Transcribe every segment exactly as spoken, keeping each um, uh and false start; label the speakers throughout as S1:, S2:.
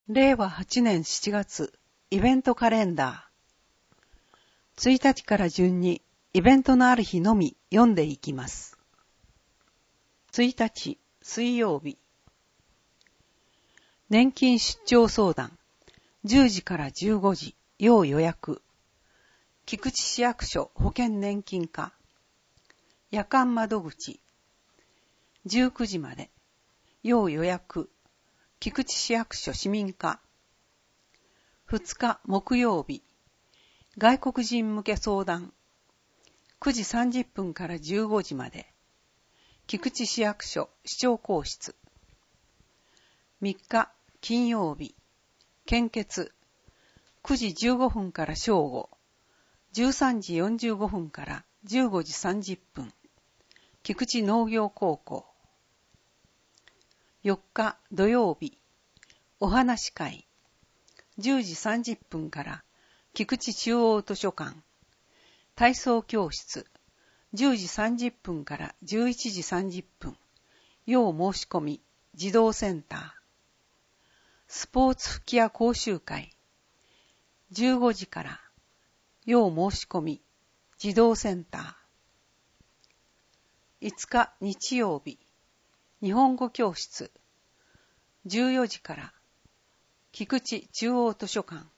S1: れいわはちねんしちがつ、イベントカレンダー。ついたちから順にイベントのある日のみ読んでいきます。ついたち、水曜日。年金出張相談。じゅうじからじゅうごじ、要予約。菊池市役所保険年金課。夜間窓口。じゅうくじまで。要予約。菊池市役所市民課。ふつか木曜日。外国人向け相談。くじさんじゅっぷんからじゅうごじまで。菊池市役所市長公室。みっか金曜日。献血。くじじゅうごふんから正午。じゅうさんじよんじゅうごふんからじゅうごじさんじゅっぷん。菊池農業高校。よっか土曜日。お話会。じゅうじさんじゅっぷんから菊池中央図書館。体操教室。じゅうじさんじゅっぷんからじゅういちじさんじゅっぷん。要申し込み。児童センター。スポーツ吹き矢講習会。じゅうごじから。要申し込み。児童センター。いつか日曜日。日本語教室。じゅうよじから。菊池中央図書館。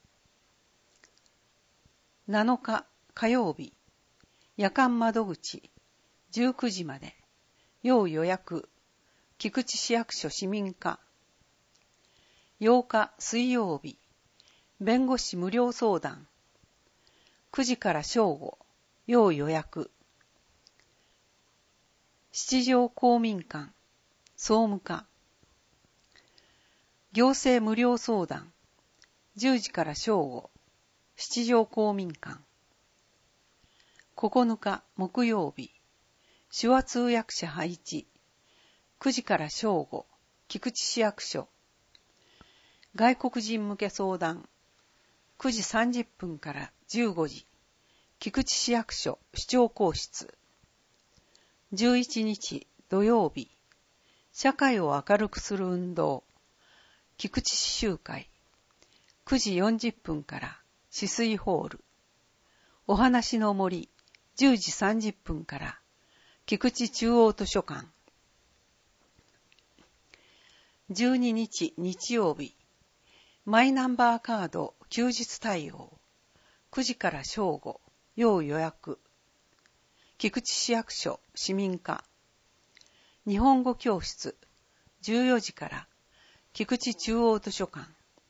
S1: なのか火曜日。夜間窓口。じゅうくじまで。要予約。菊池市役所市民課。ようか水曜日。弁護士無料相談。くじから正午。要予約。七条公民館。総務課。行政無料相談。じゅうじから正午。七条公民館。ここのか木曜日。手話通訳者配置。くじから正午。菊池市役所。外国人向け相談。くじさんじゅっぷんからじゅうごじ。菊池市役所市長公室。じゅういちにち土曜日。社会を明るくする運動。菊池市集会。くじよんじゅっぷんから止水ホール。お話の森。じゅうじさんじゅっぷんから菊池中央図書館。じゅうににち日曜日。マイナンバーカード休日対応。くじから正午。要予約。菊池市役所市民課。日本語教室。じゅうよじから菊池中央図書館。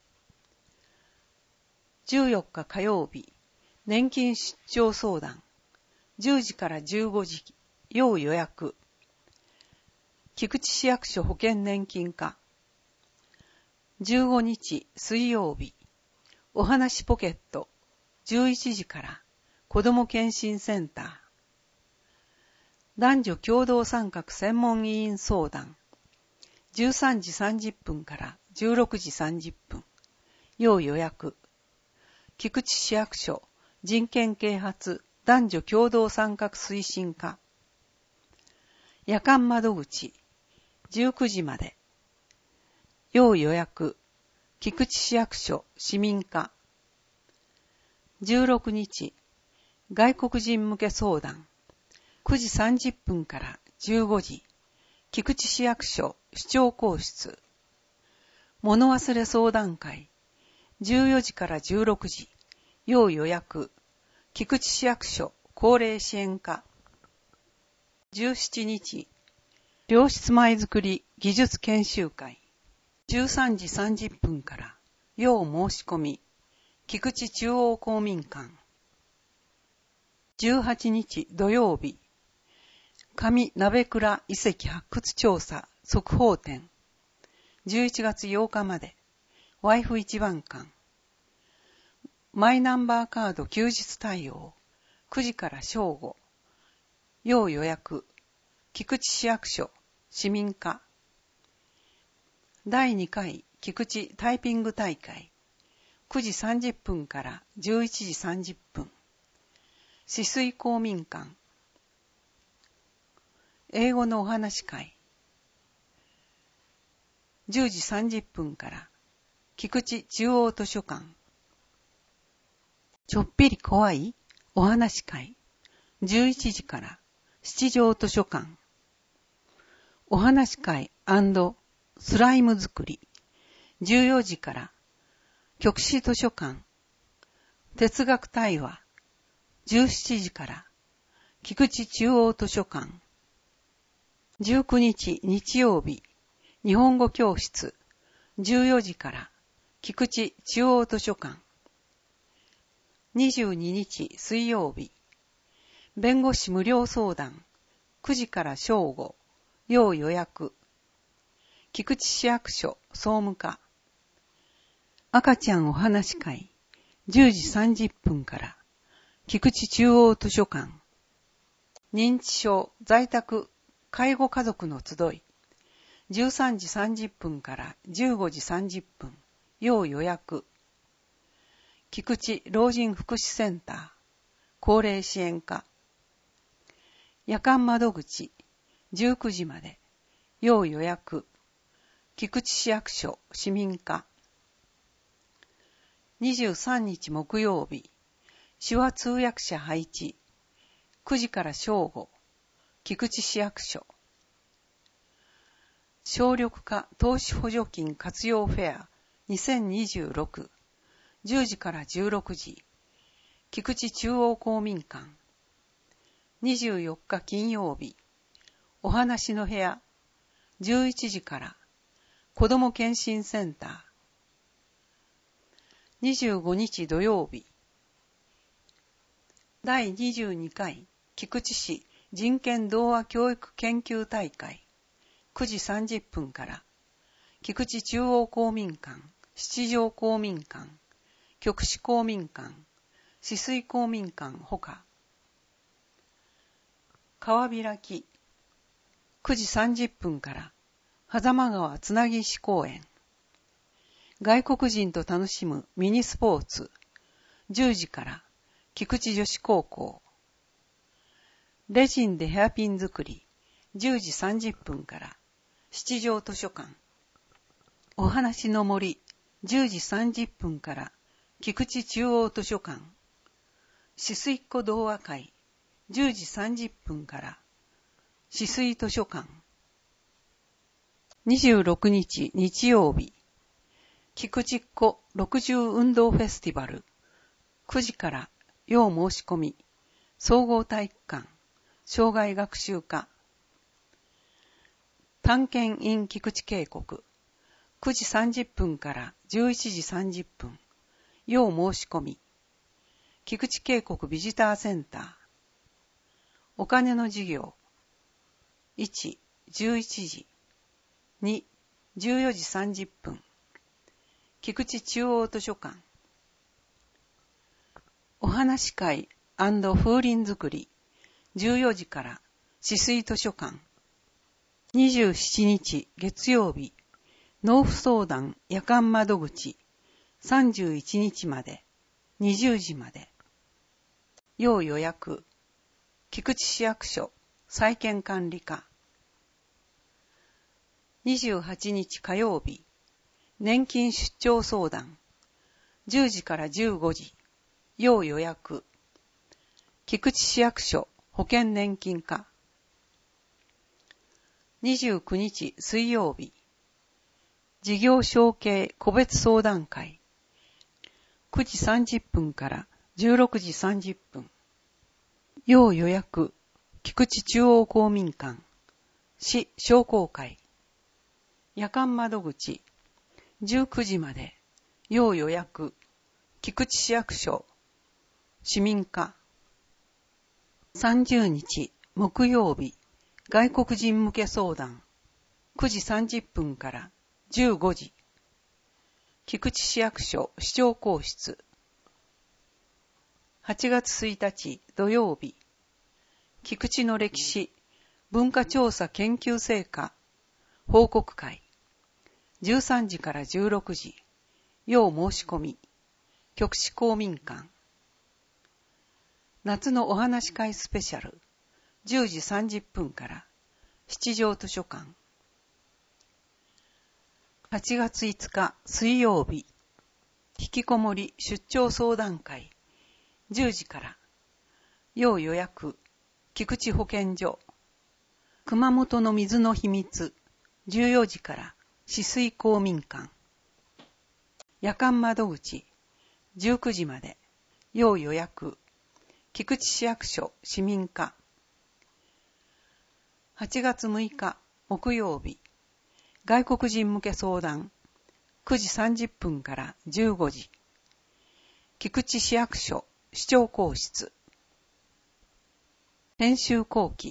S1: じゅうよっか火曜日。年金出張相談。じゅうじからじゅうごじ。要予約。菊池市役所保険年金課。じゅうごにち水曜日。お話ポケット。じゅういちじから子ども検診センター。男女共同参画専門委員相談。じゅうさんじさんじゅっぷんからじゅうろくじさんじゅっぷん。要予約。菊池市役所人権啓発男女共同参画推進課。夜間窓口。じゅうくじまで。要予約。菊池市役所市民課。じゅうろくにち。外国人向け相談。くじさんじゅっぷんからじゅうごじ。菊池市役所市長公室。物忘れ相談会。じゅうよじからじゅうろくじ。要予約。菊池市役所高齢支援課。じゅうしちにち。良質米作り技術研修会。じゅうさんじさんじゅっぷんから要申し込み。菊池中央公民館。じゅうはちにち土曜日。上鍋倉遺跡発掘調査速報展。じゅういちがつようかまで。ワイフ一番館。マイナンバーカード休日対応。くじから正午。要予約。菊池市役所市民課。だいにかい菊池タイピング大会。くじさんじゅっぷんからじゅういちじさんじゅっぷん。止水公民館。英語のお話会。じゅうじさんじゅっぷんから菊池中央図書館。ちょっぴり怖いお話会。じゅういちじから七条図書館。お話会&スライム作り。じゅうよじから局士図書館。哲学対話。じゅうしちじから菊池中央図書館。じゅうくにち日曜日、日本語教室。じゅうよじから菊池中央図書館。にじゅうににち水曜日、弁護士無料相談。くじから正午、要予約。菊池市役所総務課。赤ちゃんお話会。じゅうじさんじゅっぷんから菊池中央図書館。認知症在宅介護家族の集い。じゅうさんじさんじゅっぷんからじゅうごじさんじゅっぷん、要予約。菊池老人福祉センター、高齢支援課。夜間窓口、じゅうくじまで、要予約。菊池市役所市民課。にじゅうさんにち木曜日、手話通訳者配置。くじから正午、菊池市役所。省力化投資補助金活用フェアにせんにじゅうろく。じゅうじからじゅうろくじ、菊池中央公民館。にじゅうよっか金曜日、お話の部屋。じゅういちじから子ども健診センター。にじゅうごにち土曜日、だいにじゅうにかい菊池市人権童話教育研究大会。くじさんじゅっぷんから菊池中央公民館、七条公民館、局市公民館、止水公民館ほか。川開き。くじさんじゅっぷんから狭間川つなぎ石公園。外国人と楽しむミニスポーツ。じゅうじから菊池女子高校。レジンでヘアピン作り。じゅうじさんじゅっぷんから七条図書館。お話の森。じゅうじさんじゅっぷんから菊池中央図書館。止水っ子童話会。じゅうじさんじゅっぷんから止水図書館。にじゅうろくにち日曜日、菊池っ子ろくじゅう運動フェスティバル。くじから要申し込み。総合体育館。障害学習課。探検 in 菊池渓谷。くじさんじゅっぷんからじゅういちじさんじゅっぷん。要申し込み。菊池渓谷ビジターセンター。お金の授業。いち、じゅういちじ。に、じゅうよじさんじゅっぷん。菊池中央図書館。お話会&風鈴作り。じゅうよじから止水図書館。にじゅうしちにち月曜日、納付相談夜間窓口。さんじゅういちにちまで、にじゅうじまで。要予約。菊池市役所再建管理課。にじゅうはちにち火曜日、年金出張相談。じゅうじからじゅうごじ、要予約。菊池市役所保険年金課。にじゅうくにち水曜日、事業承継個別相談会。くじさんじゅっぷんからじゅうろくじさんじゅっぷん。要予約。菊池中央公民館。市商工会。夜間窓口。じゅうくじまで。要予約。菊池市役所。市民課。さんじゅうにち木曜日。外国人向け相談。くじさんじゅっぷんからじゅうごじ。菊池市役所市長公室。はちがつついたち土曜日。菊池の歴史文化調査研究成果報告会。じゅうさんじからじゅうろくじ。要申し込み。局市公民館。夏のお話会スペシャル。じゅうじさんじゅっぷんから七条図書館。 はちがついつか水曜日、引きこもり出張相談会、じゅうじから、要予約、菊池保健所、熊本の水の秘密、じゅうよじから、止水公民館、夜間窓口、じゅうくじまで、要予約、菊池市役所市民課、はちがつむいか木曜日、外国人向け相談、くじさんじゅっぷんからじゅうごじ、菊池市役所市長公室、編集後期、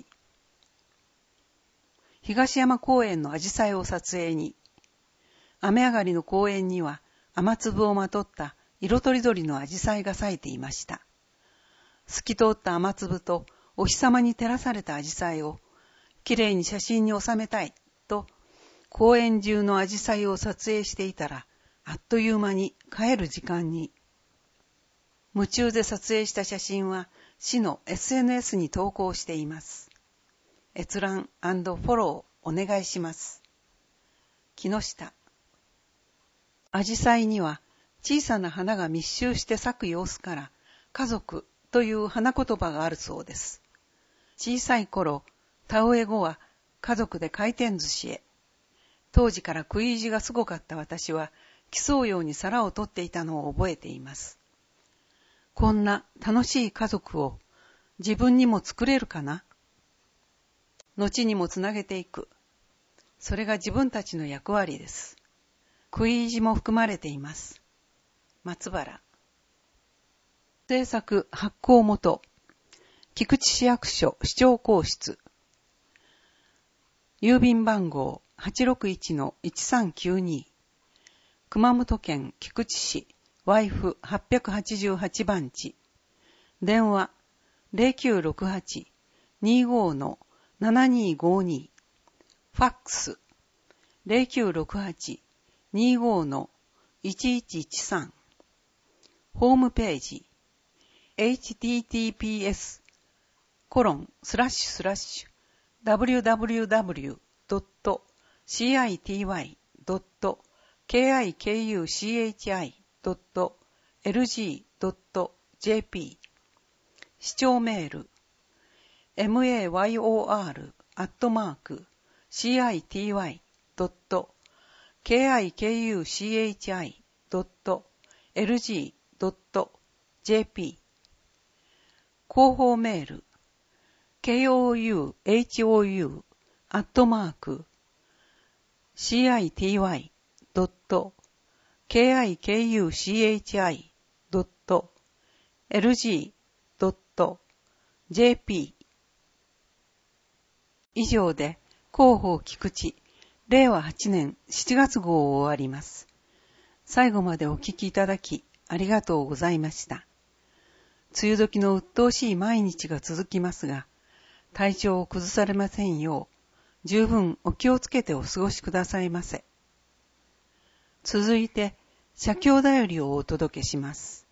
S1: 東山公園の紫陽花を撮影に、雨上がりの公園には雨粒をまとった色とりどりの紫陽花が咲いていました。透き通った雨粒とお日様に照らされた紫陽花をきれいに写真に収めたいと公園中の紫陽花を撮影していたら、あっという間に帰る時間に。夢中で撮影した写真は市の エスエヌエス に投稿しています。閲覧&フォローお願いします。木下。紫陽花には小さな花が密集して咲く様子から家族という花言葉があるそうです。小さい頃、田植え後は家族で回転寿司へ。当時から食い意地がすごかった私は競うように皿を取っていたのを覚えています。こんな楽しい家族を自分にも作れるかな？後にもつなげていく。それが自分たちの役割です。食い意地も含まれています。松原。制作発行元。菊池市役所市長公室。郵便番号 はちろくいちのいちさんきゅうに。熊本県菊池市ワイフはちはちはち番地。電話 ゼロきゅうろくはち にーごーのななにーごーに。ファックス ゼロきゅうろくはち にーごーのいちいちいちさん。ホームページ エイチティーティーピーエス コロンスラッシュスラッシュ ダブリューダブリューダブリュー ドット シーアイティーワイ ドット ケーアイケーユーシーエイチアイ ドット エルジー ドット ジェーピー 市長メール エムエーワイオーアール アットマーク シーアイティーワイ ドット ケーアイケーユーシーエイチアイ ドット エルジー ドット ジェーピー 広報メール ケーオーユーエイチオーユー アットマーク シーアイティーワイ ドット ケーアイケーユーシーエイチアイ ドット エルジー ドット ジェーピー 以上で広報菊池れいわはちねんしちがつ号を終わります。最後までお聞きいただきありがとうございました。梅雨時の鬱陶しい毎日が続きますが、体調を崩されませんよう、十分お気をつけてお過ごしくださいませ。続いて、写経だよりをお届けします。